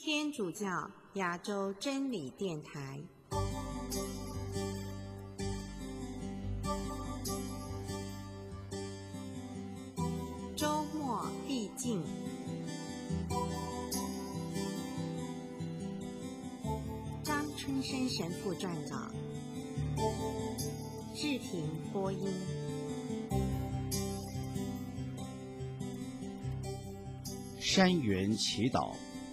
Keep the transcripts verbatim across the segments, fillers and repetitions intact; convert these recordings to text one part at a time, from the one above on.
天主教亚洲真理电台。周末必进。张春生神父撰稿，志婷播音。 山园祈祷。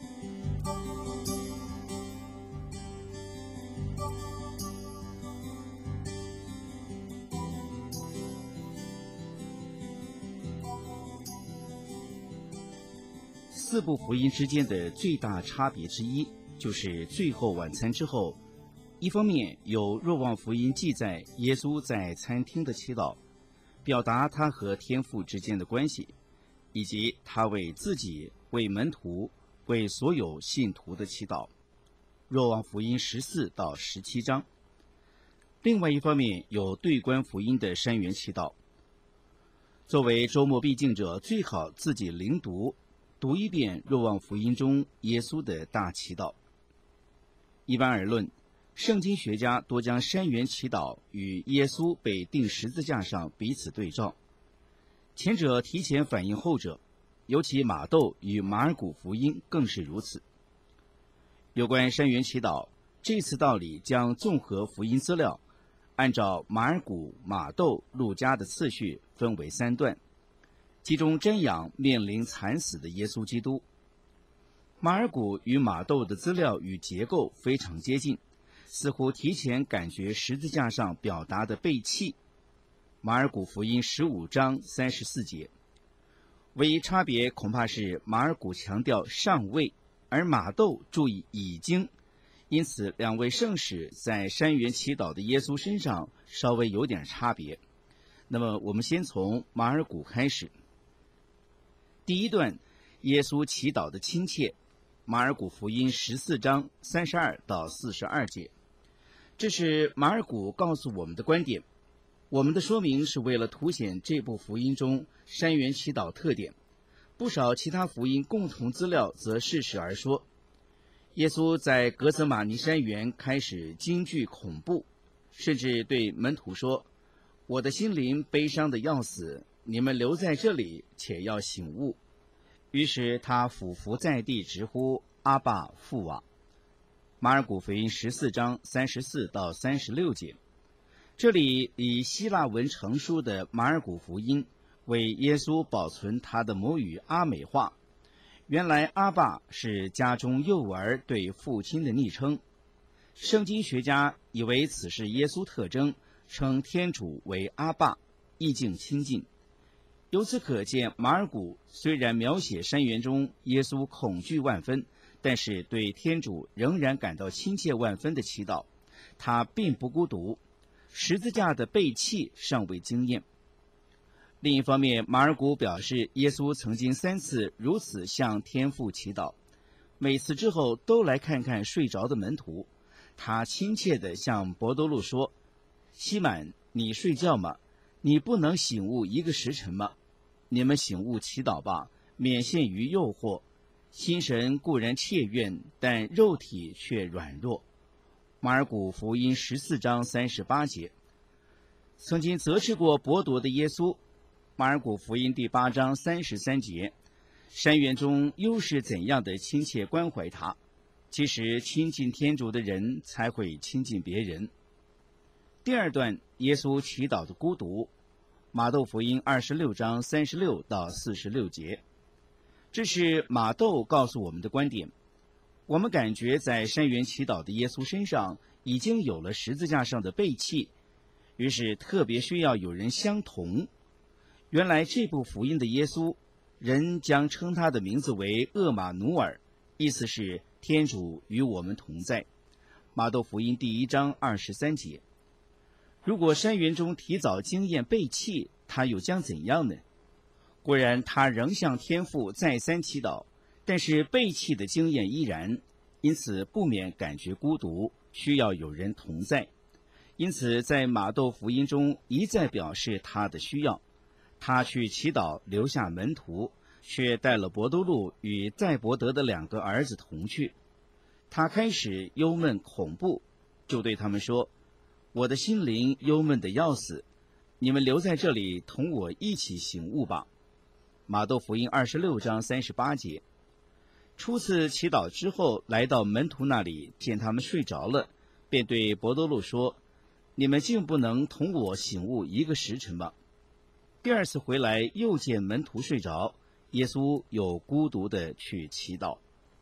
四部福音之间的最大差别之一，就是最后晚餐之后，一方面有若望福音记载耶稣在餐厅的祈祷，表达他和天父之间的关系，以及他为自己、为门徒、为所有信徒的祈祷，若望福音十四到十七章。另外一方面有对观福音的山园祈祷。作为周末必敬者，最好自己灵读读一遍若望福音中耶稣的大祈祷。一般而论，圣经学家多将山园祈祷与耶稣被钉十字架上彼此对照，前者提前反映后者，尤其马窦与马尔谷福音更是如此。有关山园祈祷，这次道理将综合福音资料，按照马尔谷、马窦、路加的次序分为三段，其中瞻仰面临惨死的耶稣基督。马尔谷与马窦的资料与结构非常接近，似乎提前感觉十字架上表达的背弃。马尔谷福音十五章三十四节，唯一差别恐怕是马尔谷强调尚未，而马窦注意已经，因此两位圣使在山园祈祷的耶稣身上稍微有点差别。那么我们先从马尔谷开始。第一段，耶稣祈祷的亲切，马尔谷福音十四章三十二到四十二节。这是马尔谷告诉我们的观点。我们的说明是为了凸显这部福音中山园祈祷特点，不少其他福音共同资料则适时而说。耶稣在格泽马尼山园开始惊惧恐怖，甚至对门徒说：我的心灵悲伤的要死，你们留在这里，且要醒悟。于是他俯伏在地，直呼阿爸父啊。马尔谷福音十四章三十四到三十六节。这里以希腊文成书的马尔谷福音为耶稣保存他的母语阿美话。原来阿爸是家中幼儿对父亲的昵称，圣经学家以为此是耶稣特征，称天主为阿爸，意境亲近。由此可见，马尔谷虽然描写山园中耶稣恐惧万分，但是对天主仍然感到亲切万分的祈祷。他并不孤独，十字架的背弃尚未经验。另一方面，马尔谷表示耶稣曾经三次如此向天父祈祷，每次之后都来看看睡着的门徒。他亲切地向伯多禄说：西满，你睡觉吗？你不能醒悟一个时辰吗？你们醒悟祈祷吧，免陷于诱惑。心神固然切愿，但肉体却软弱。马尔谷福音十四章三十八节。曾经责斥过伯铎的耶稣，马尔谷福音第八章三十三节。山园中又是怎样的亲切关怀他？其实亲近天主的人才会亲近别人。第二段，耶稣祈祷的孤独，马窦福音二十六章三十六到四十六节。这是马窦告诉我们的观点。我们感觉在山园祈祷的耶稣身上已经有了十字架上的背弃，于是特别需要有人相同。原来这部福音的耶稣，人将称他的名字为厄马努尔，意思是天主与我们同在。马窦福音第一章二十三节。如果山园中提早经验背弃，他又将怎样呢？固然他仍向天父再三祈祷，但是背弃的经验依然，因此不免感觉孤独，需要有人同在。因此在马窦福音中一再表示他的需要。他去祈祷留下门徒，却带了伯多禄与载伯德的两个儿子同去。 他开始忧闷恐怖，就对他们说：我的心灵忧闷的要死，你们留在这里同我一起醒悟吧。马窦福音二十六章三十八节。初次祈祷之后，来到门徒那里，见他们睡着了，便对伯多禄说：你们竟不能同我醒悟一个时辰吗？第二次回来，又见门徒睡着，耶稣又孤独地去祈祷。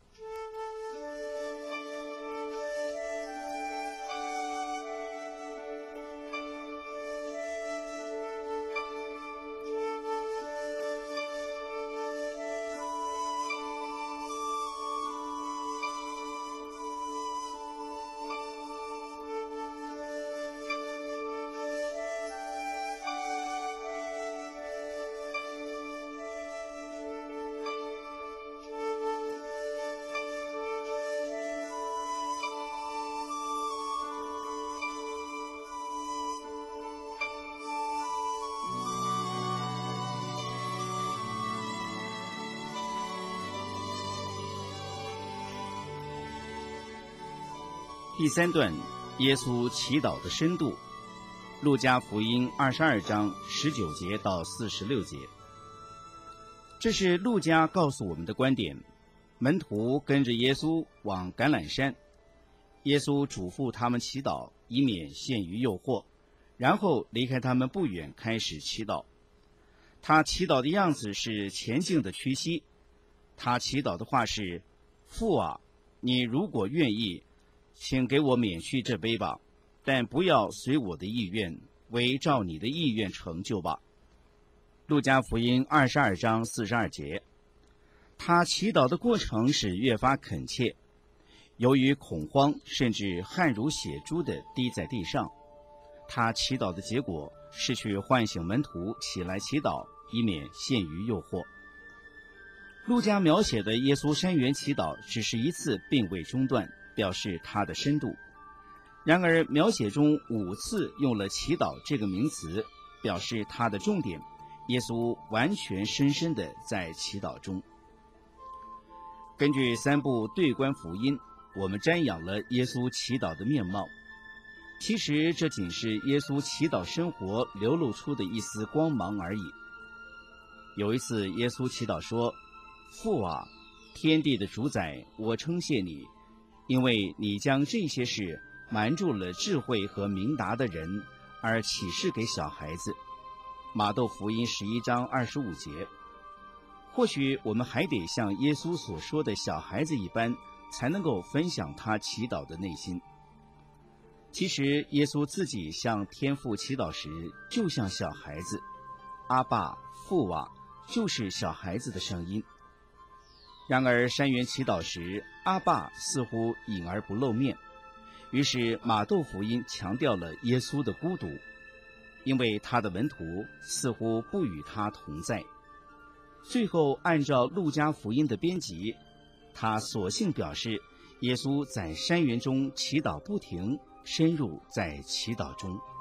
第三段，耶稣祈祷的深度。路加福音二十二章十九节到四十六节。这是路加告诉我们的观点。门徒跟着耶稣往橄榄山，耶稣嘱咐他们祈祷，以免陷于诱惑，然后离开他们不远，开始祈祷。他祈祷的样子是前进的屈膝。他祈祷的话是：父啊，你如果愿意，请给我免去这杯吧，但不要随我的意愿，惟照你的意愿成就吧。路加福音二十二章四十二节。他祈祷的过程是越发恳切，由于恐慌，甚至汗如血珠地滴在地上。他祈祷的结果是去唤醒门徒起来祈祷，以免陷于诱惑。路加描写的耶稣山园祈祷只是一次，并未中断，表示它的深度。然而描写中五次用了祈祷这个名词，表示它的重点。耶稣完全深深地在祈祷中。根据三部对观福音，我们瞻仰了耶稣祈祷的面貌。其实这仅是耶稣祈祷生活流露出的一丝光芒而已。有一次耶稣祈祷说：父啊，天地的主宰，我称谢你，因为你将这些事瞒住了智慧和明达的人，而启示给小孩子。马窦福音十一章二十五节。或许我们还得像耶稣所说的小孩子一般，才能够分享他祈祷的内心。其实耶稣自己向天父祈祷时，就像小孩子，阿爸父啊，就是小孩子的声音。然而山园祈祷时，阿爸似乎隐而不露面，于是马窦福音强调了耶稣的孤独，因为他的门徒似乎不与他同在。最后按照路加福音的编辑，他索性表示耶稣在山园中祈祷不停，深入在祈祷中。